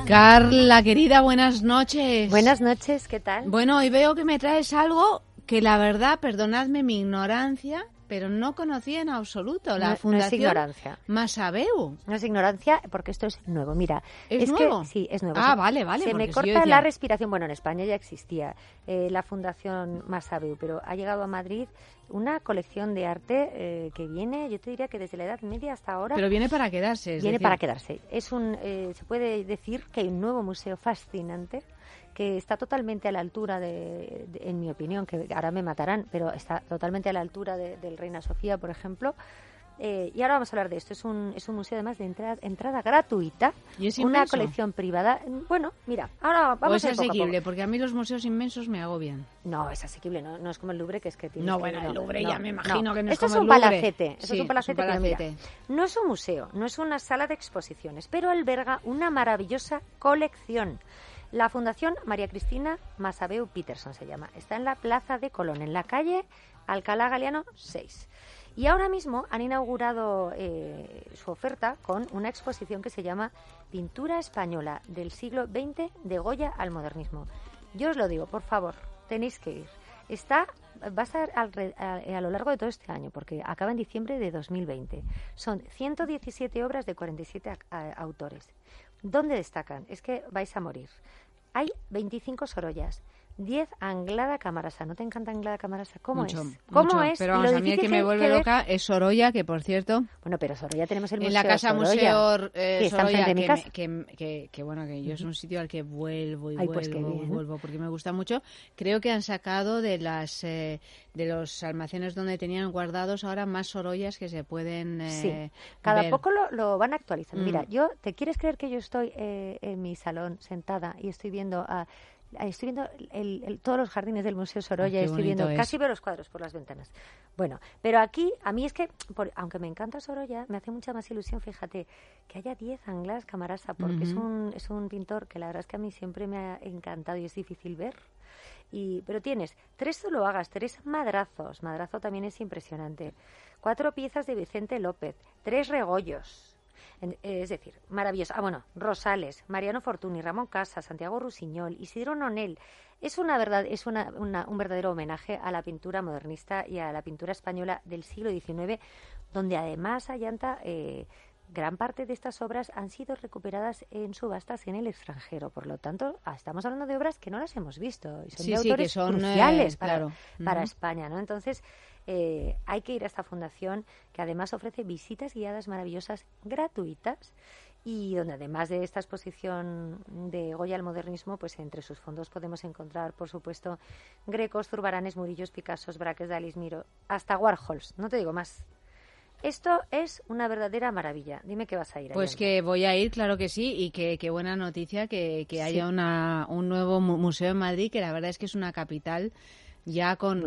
Carla, querida, buenas noches. Buenas noches, ¿qué tal? Bueno, hoy veo que me traes algo que la verdad, perdonadme mi ignorancia, pero no conocía en absoluto. La Fundación no es ignorancia. Masaveu. No es ignorancia porque esto es nuevo. Mira, ¿Es nuevo? Sí, es nuevo. Ah, vale. Se me corta la respiración. Bueno, en España ya existía la Fundación Masaveu, pero ha llegado a Madrid una colección de arte que viene, yo te diría que desde la Edad Media hasta ahora. Pero viene para quedarse. Viene para quedarse. Es se puede decir que hay un nuevo museo fascinante que está totalmente a la altura en mi opinión, que ahora me matarán, pero está totalmente a la altura del Reina Sofía, por ejemplo. Y ahora vamos a hablar de esto. Es un museo además de entrada gratuita. ¿Y es una inmenso? Colección privada. Bueno, mira, ahora vamos a ir ¿O es asequible? Porque a mí los museos inmensos me agobian. No, es asequible, no es como el Louvre, que es que tienes No, que... bueno, el Louvre ya me imagino que no es esto como el Louvre. Esto es un palacete, pero mira, no es un museo, no es una sala de exposiciones, pero alberga una maravillosa colección. La Fundación María Cristina Masaveu Peterson se llama. Está en la Plaza de Colón, en la calle Alcalá Galiano 6. Y ahora mismo han inaugurado su oferta con una exposición que se llama Pintura Española del siglo XX de Goya al modernismo. Yo os lo digo, por favor, tenéis que ir. Va a estar a lo largo de todo este año, porque acaba en diciembre de 2020. Son 117 obras de 47 autores. ¿Dónde destacan? Es que vais a morir. Hay 25 Sorollas, 10 Anglada Camarasa. ¿No te encanta Anglada Camarasa? ¿Cómo es? ¿Cómo es? Pero vamos, a mí el que me vuelve loca es Sorolla, que por cierto... Bueno, pero Sorolla tenemos el museo en la casa Sorolla, museo Sorolla, que bueno, que yo es un sitio al que vuelvo, porque me gusta mucho. Creo que han sacado de los almacenes donde tenían guardados ahora más Sorollas que se pueden sí, cada ver. poco lo van actualizando. Mira, ¿te quieres creer que yo estoy en mi salón sentada y estoy viendo todos los jardines del Museo Sorolla, casi veo los cuadros por las ventanas. Bueno, pero aquí, a mí es que, aunque me encanta Sorolla, me hace mucha más ilusión, fíjate, que haya 10 Anglás Camarasa, porque es un pintor que la verdad es que a mí siempre me ha encantado y es difícil ver. Pero tienes 3 Zuloagas, 3 Madrazos, Madrazo también es impresionante, 4 piezas de Vicente López, 3 Regollos. Es decir, maravilloso. Rosales, Mariano Fortuny, Ramón Casas, Santiago Rusiñol, Isidro Nonel. Es un verdadero homenaje a la pintura modernista y a la pintura española del siglo XIX, donde además allanta gran parte de estas obras han sido recuperadas en subastas en el extranjero. Por lo tanto, estamos hablando de obras que no las hemos visto y son de autores que son, cruciales para España, ¿no? Entonces, hay que ir a esta fundación que además ofrece visitas guiadas maravillosas gratuitas y donde además de esta exposición de Goya al modernismo, pues entre sus fondos podemos encontrar, por supuesto, Grecos, Zurbaranes, Murillos, Picassos, Braques, Dalis, Miro, hasta Warhols, no te digo más. Esto es una verdadera maravilla. Dime que vas a ir. Pues que voy a ir, claro que sí, y qué buena noticia que haya un nuevo museo en Madrid, que la verdad es que es una capital ya con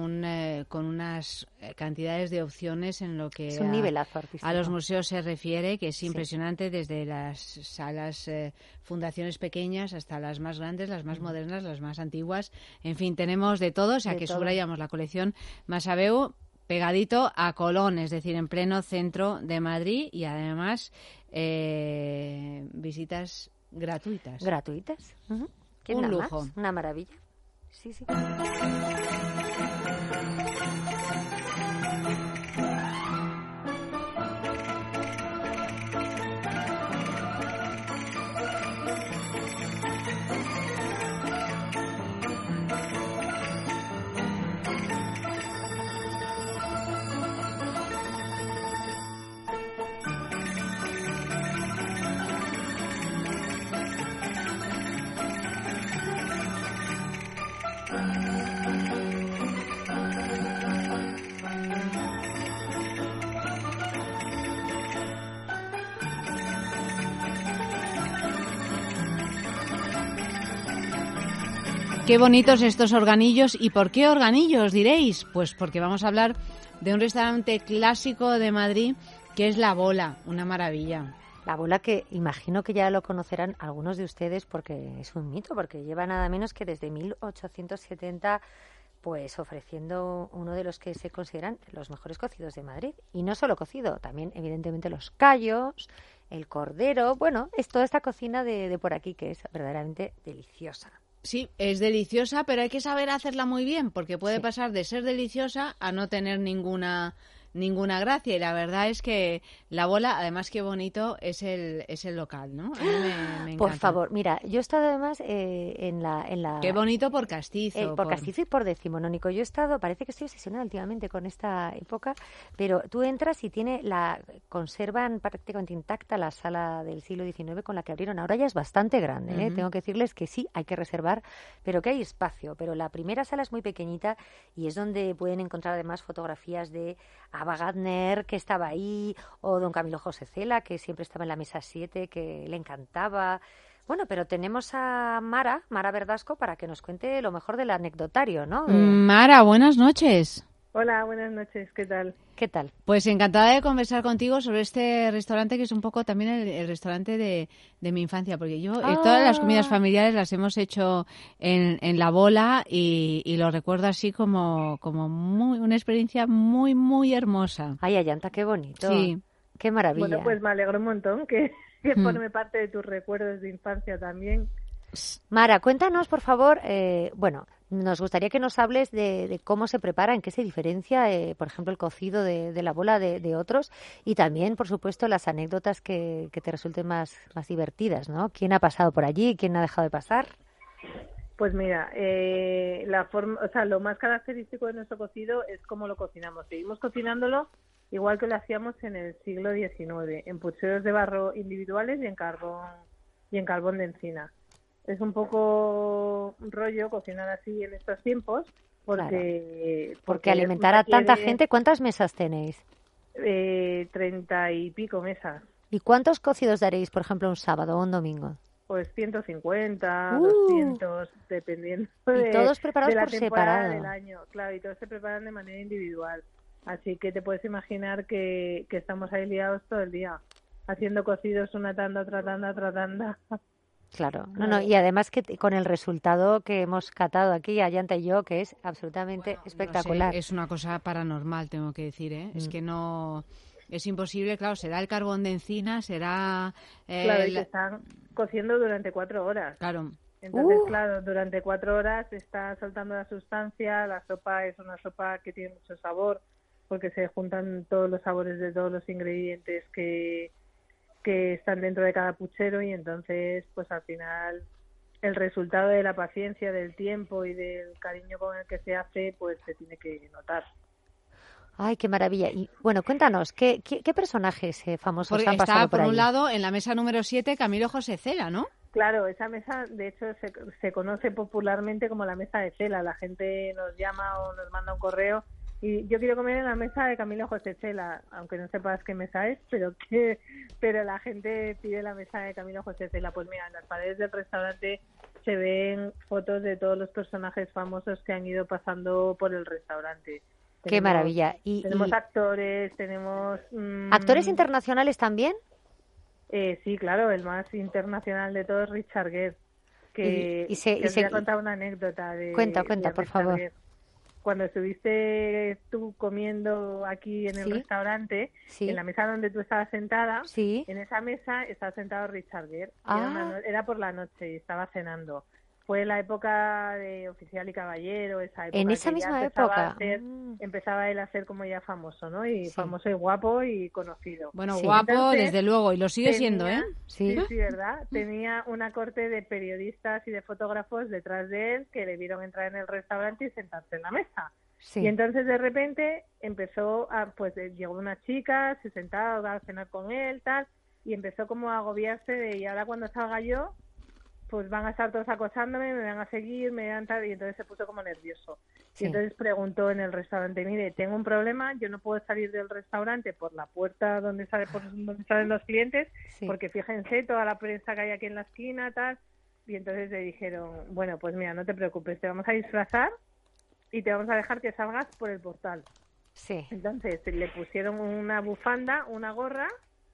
unas cantidades de opciones en lo que es un nivelazo artístico. A los museos se refiere, que es impresionante, desde las salas, fundaciones pequeñas hasta las más grandes, las más modernas, las más antiguas. En fin, tenemos de todo, o sea que subrayamos la colección Masaveu pegadito a Colón, es decir, en pleno centro de Madrid, y además visitas gratuitas. Gratuitas. Un lujo. Más? Una maravilla. Sí. Qué bonitos estos organillos. ¿Y por qué organillos, diréis? Pues porque vamos a hablar de un restaurante clásico de Madrid que es La Bola, una maravilla. La Bola, que imagino que ya lo conocerán algunos de ustedes porque es un mito, porque lleva nada menos que desde 1870 pues ofreciendo uno de los que se consideran los mejores cocidos de Madrid. Y no solo cocido, también evidentemente los callos, el cordero. Bueno, es toda esta cocina de por aquí que es verdaderamente deliciosa. Sí, es deliciosa, pero hay que saber hacerla muy bien, porque puede pasar de ser deliciosa a no tener ninguna gracia. Y la verdad es que la bola, además qué bonito es el local, ¿no? A mí me encanta. Por favor, mira, yo he estado además en la... Qué bonito por Castizo. Por Castizo y por Decimonónico. Yo he estado, parece que estoy obsesionada últimamente con esta época, pero tú entras y conservan prácticamente intacta la sala del siglo XIX con la que abrieron. Ahora ya es bastante grande, Tengo que decirles que sí, hay que reservar, pero que hay espacio. Pero la primera sala es muy pequeñita y es donde pueden encontrar además fotografías de Ava Gardner, que estaba ahí, o don Camilo José Cela, que siempre estaba en la mesa 7, que le encantaba. Bueno, pero tenemos a Mara Verdasco, para que nos cuente lo mejor del anecdotario, ¿no? Mara, buenas noches. Hola, buenas noches, ¿qué tal? ¿Qué tal? Pues encantada de conversar contigo sobre este restaurante que es un poco también el restaurante de mi infancia, porque yo todas las comidas familiares las hemos hecho en La Bola y lo recuerdo así como una experiencia muy, muy hermosa. Ay, Ayanta, qué bonito. Sí. Qué maravilla. Bueno, pues me alegro un montón que forme parte de tus recuerdos de infancia también. Mara, cuéntanos, por favor, nos gustaría que nos hables de cómo se prepara, en qué se diferencia, por ejemplo, el cocido de La Bola de otros, y también, por supuesto, las anécdotas que te resulten más divertidas, ¿no? ¿Quién ha pasado por allí? ¿Quién ha dejado de pasar? Pues mira, lo más característico de nuestro cocido es cómo lo cocinamos. Seguimos cocinándolo igual que lo hacíamos en el siglo XIX, en pucheros de barro individuales y en carbón de encina. Es un poco rollo cocinar así en estos tiempos porque alimentar a tanta gente, ¿cuántas mesas tenéis? 30 y pico mesas. ¿Y cuántos cocidos daréis, por ejemplo, un sábado o un domingo? Pues 150, 200, dependiendo y todos preparados de la por temporada separado. del año. Claro, y todos se preparan de manera individual. Así que te puedes imaginar que estamos ahí liados todo el día, haciendo cocidos una tanda, otra tanda, otra tanda. Claro, y además que con el resultado que hemos catado aquí, Ayanta y yo, que es absolutamente espectacular. No sé, es una cosa paranormal, tengo que decir, ¿eh? Es que no... Es imposible, claro, será el carbón de encina, será... Claro, y que están cociendo durante 4 horas. Claro. Entonces, claro, durante 4 horas está soltando la sustancia, la sopa es una sopa que tiene mucho sabor, porque se juntan todos los sabores de todos los ingredientes que están dentro de cada puchero, y entonces, pues al final, el resultado de la paciencia, del tiempo y del cariño con el que se hace, pues se tiene que notar. Ay, qué maravilla. Y bueno, cuéntanos, ¿qué personajes famosos han pasado por ahí? Por un lado, en la mesa número 7, Camilo José Cela, ¿no? Claro, esa mesa, de hecho, se conoce popularmente como la mesa de Cela. La gente nos llama o nos manda un correo y yo quiero comer en la mesa de Camilo José Cela, aunque no sepas qué mesa es, pero la gente pide la mesa de Camilo José Cela. Pues mira, en las paredes del restaurante se ven fotos de todos los personajes famosos que han ido pasando por el restaurante. Qué maravilla. Tenemos actores, tenemos... ¿Actores internacionales también? Sí, claro, el más internacional de todos, Richard Gere, que os voy a contar una anécdota Cuenta, de por favor. Gere. Cuando estuviste tú comiendo aquí en el restaurante, en la mesa donde tú estabas sentada, en esa mesa estaba sentado Richard Gere. Era por la noche y estaba cenando. Fue la época de Oficial y Caballero, esa época. En esa misma época. Empezaba él a ser como ya famoso, ¿no? Y famoso y guapo y conocido. Bueno, guapo, entonces, desde luego, y lo sigue siendo, ¿eh? Sí, ¿verdad? Tenía una corte de periodistas y de fotógrafos detrás de él que le vieron entrar en el restaurante y sentarse en la mesa. Sí. Y entonces de repente llegó una chica, se sentaba a cenar con él, tal, y empezó como a agobiarse y ahora cuando salga yo, pues van a estar todos acosándome, me van a seguir, me van a tal, y entonces se puso como nervioso. Sí. Y entonces preguntó en el restaurante, mire, tengo un problema, yo no puedo salir del restaurante por la puerta donde salen los clientes, porque fíjense toda la prensa que hay aquí en la esquina, tal, y entonces le dijeron, bueno, pues mira, no te preocupes, te vamos a disfrazar y te vamos a dejar que salgas por el portal. Sí. Entonces le pusieron una bufanda, una gorra,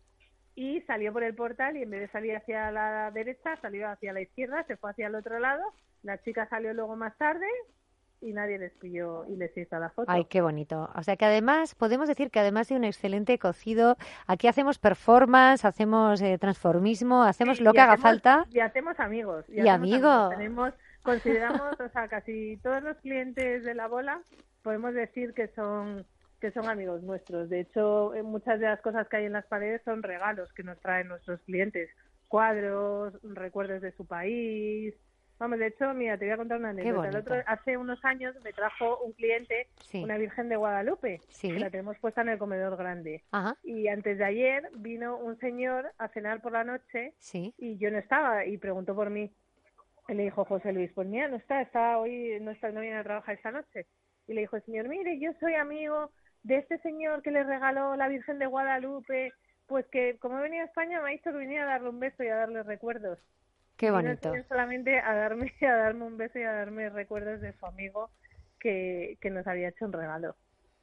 y salió por el portal y en vez de salir hacia la derecha, salió hacia la izquierda, se fue hacia el otro lado. La chica salió luego más tarde y nadie les pilló y les hizo la foto. Ay, qué bonito. O sea que además, podemos decir que además de un excelente cocido, aquí hacemos performance, hacemos transformismo, hacemos lo que haga falta. Y hacemos amigos. Y amigos. Consideramos, o sea, casi todos los clientes de La Bola podemos decir que son amigos nuestros. De hecho, muchas de las cosas que hay en las paredes son regalos que nos traen nuestros clientes. Cuadros, recuerdos de su país. Vamos, de hecho, mira, te voy a contar una anécdota. Hace unos años me trajo un cliente una Virgen de Guadalupe, que la tenemos puesta en el comedor grande. Ajá. Y antes de ayer vino un señor a cenar por la noche y yo no estaba y preguntó por mí. Y le dijo José Luis, pues mira, no viene a trabajar esta noche. Y le dijo el señor, mire, yo soy amigo de este señor que le regaló la Virgen de Guadalupe, pues que como he venido a España me ha dicho que viniera a darle un beso y a darle recuerdos. Qué bonito. Y no solamente a darme un beso y a darme recuerdos de su amigo que nos había hecho un regalo.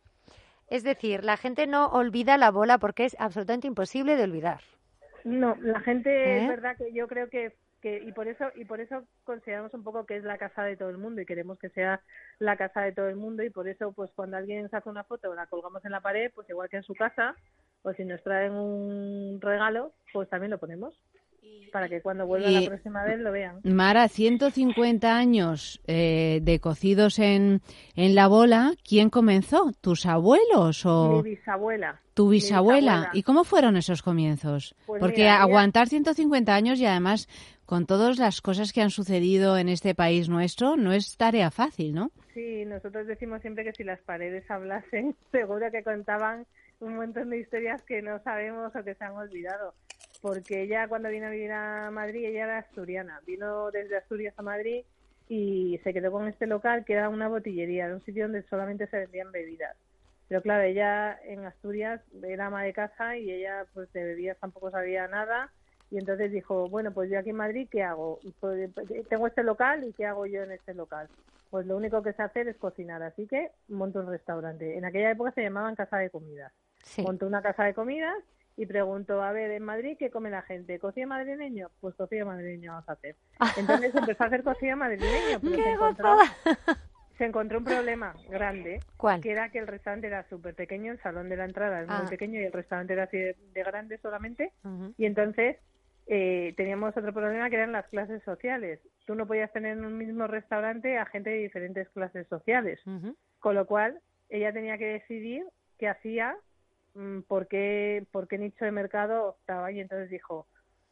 Es decir, la gente no olvida La Bola porque es absolutamente imposible de olvidar. No, la gente es verdad que yo creo que y por eso consideramos un poco que es la casa de todo el mundo y queremos que sea la casa de todo el mundo, y por eso pues cuando alguien saca una foto la colgamos en la pared, pues igual que en su casa, o si nos traen un regalo pues también lo ponemos para que cuando vuelva la próxima vez lo vean. Mara, 150 años de cocidos en La Bola. ¿Quién comenzó? ¿Tus abuelos o...? Mi bisabuela. ¿Tu bisabuela? ¿Y cómo fueron esos comienzos? Pues porque mira, aguantar 150 años y además con todas las cosas que han sucedido en este país nuestro no es tarea fácil, ¿no? Sí, nosotros decimos siempre que si las paredes hablasen, seguro que contaban un montón de historias que no sabemos o que se han olvidado. Porque ella cuando vino a vivir a Madrid, ella era asturiana, vino desde Asturias a Madrid y se quedó con este local que era una botillería, era un sitio donde solamente se vendían bebidas. Pero claro, ella en Asturias era ama de casa y ella pues de bebidas tampoco sabía nada, y entonces dijo, bueno, pues yo aquí en Madrid, ¿qué hago? Pues, tengo este local y ¿qué hago yo en este local? Pues lo único que sé hacer es cocinar, así que monto un restaurante. En aquella época se llamaban casa de comidas. Sí. Montó una casa de comidas y preguntó, a ver, en Madrid, ¿qué come la gente? ¿Cocido madrileño? Pues cocido madrileño vamos a hacer. Entonces empezó a hacer cocido madrileño, pero se encontró un problema grande. ¿Cuál? Que era que el restaurante era súper pequeño, el salón de la entrada es muy pequeño y el restaurante era así de grande solamente. Uh-huh. Y entonces teníamos otro problema que eran las clases sociales. Tú no podías tener en un mismo restaurante a gente de diferentes clases sociales. Uh-huh. Con lo cual, ella tenía que decidir qué hacía, por qué nicho de mercado optaba, y entonces dijo,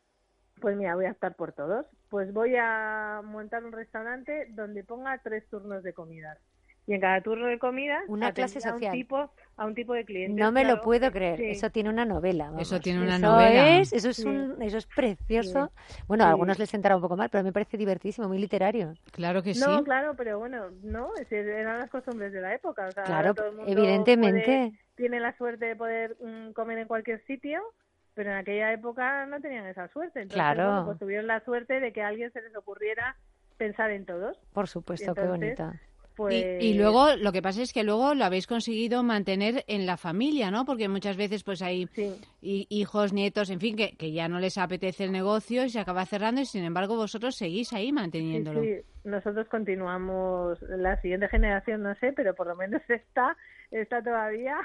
pues mira, voy a optar por todos. Pues voy a montar un restaurante donde ponga 3 turnos de comidas. Y en cada turno de comida una clase social a un tipo de cliente. No me lo puedo creer. Sí. Eso tiene una novela. Vamos. Eso tiene una novela. Eso es precioso. Sí. Bueno, a algunos les sentará un poco mal, pero a mí me parece divertísimo, muy literario. Claro que sí. No, claro, pero bueno, no, eran las costumbres de la época. O sea, claro, todo el mundo evidentemente. Tiene la suerte de poder comer en cualquier sitio, pero en aquella época no tenían esa suerte. Entonces, claro. Bueno, pues tuvieron la suerte de que a alguien se les ocurriera pensar en todos. Por supuesto, entonces, qué bonita. Pues... Y luego, lo que pasa es que luego lo habéis conseguido mantener en la familia, ¿no? Porque muchas veces pues hay hijos, nietos, en fin, que ya no les apetece el negocio y se acaba cerrando, y sin embargo vosotros seguís ahí manteniéndolo. Sí, nosotros continuamos, la siguiente generación no sé, pero por lo menos está todavía...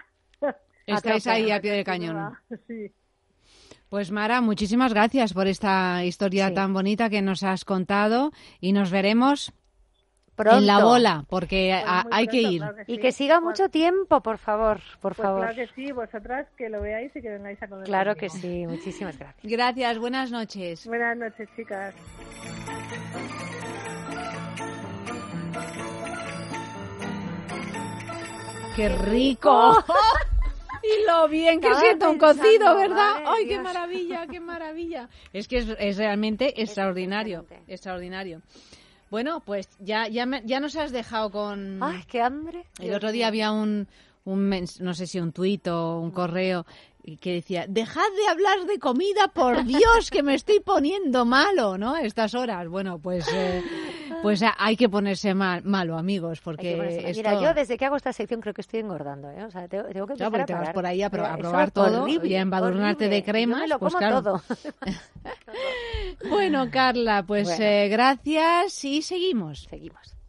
Estáis ahí a pie del cañón. Sí. Pues Mara, muchísimas gracias por esta historia tan bonita que nos has contado, y nos veremos... Pronto. En La Bola, porque hay que ir. Claro que sí. Y que siga mucho tiempo, por favor, por favor. Claro que sí, vosotras que lo veáis y que vengáis a comer. Claro que sí, muchísimas gracias. Gracias, buenas noches. Buenas noches, chicas. ¡Qué rico! Y lo bien que siento un cocido, ¿verdad? ¡Ay, qué maravilla, qué maravilla! Es que es realmente extraordinario, extraordinario. Bueno, pues ya nos has dejado con... ¡Ay, qué hambre! El otro día había un no sé si un tuit o un correo que decía, dejad de hablar de comida, por Dios, que me estoy poniendo malo, ¿no? Estas horas. Bueno, pues hay que ponerse malo, amigos, porque esto... Mira, yo desde que hago esta sección creo que estoy engordando, ¿eh? O sea, tengo que empezar a te vas parar. por ahí a probar todo, horrible, y a embadurnarte de cremas. Yo me lo pues como claro. todo. Bueno, Carla, pues gracias y seguimos. Seguimos.